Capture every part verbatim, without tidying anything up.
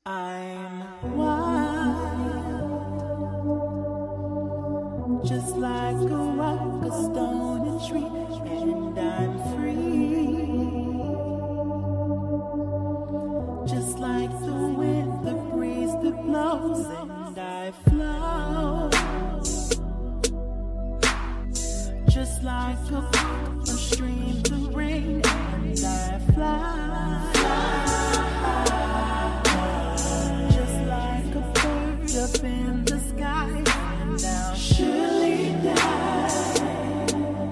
I'm wild, just like a rock, a stone, a tree, and I'm free. Just like the wind, the breeze that blows, and I flow. Just like a brook, a stream, the rain, and I fly. Up in the sky, and I'll surely die.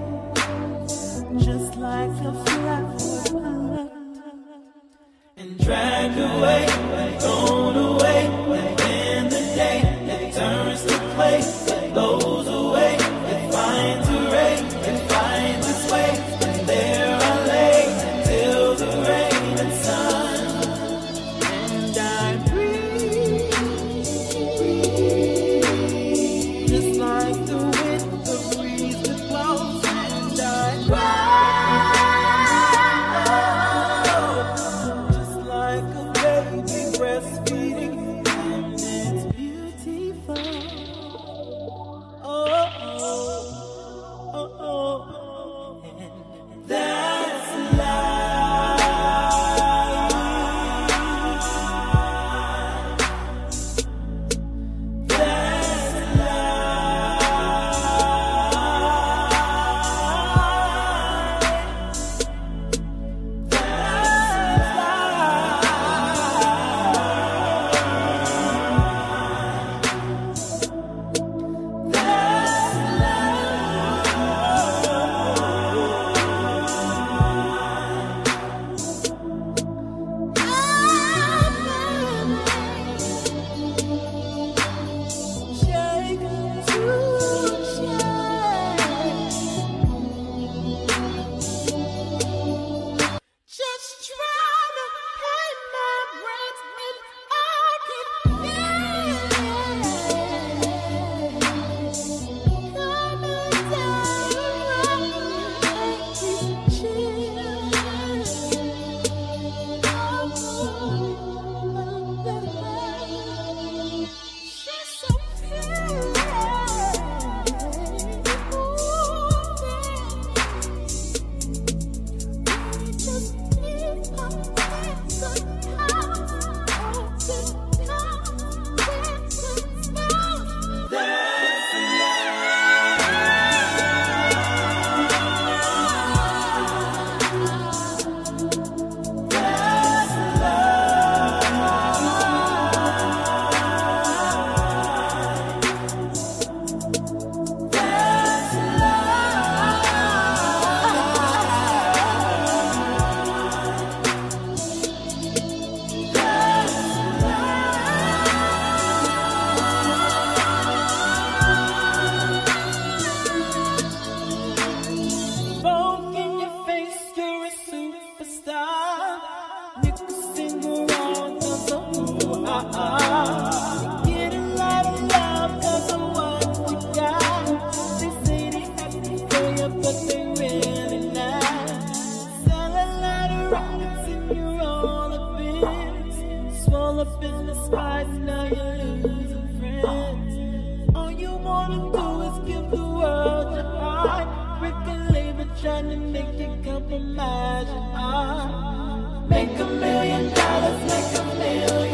Just like a flower, and dragged away, thrown away. And in the day, it turns to clay, it blows away, it finds a ray, it finds its way, and there I lay until the rain and sun, and I breathe. Just like the wind, the breeze that blows, and I cry. Just like a baby breastfeeding, and it's beautiful. Oh, oh, oh, oh, and that's life. That's get a lot of love cause of what you got. They say they happy for you, but they really not. Sell a lot of rockets and you're all up in. Swell up in the skies, now you're losing friends. All you wanna do is give the world your heart. Break a label trying to make you compromise your heart. Make a million dollars, make a million.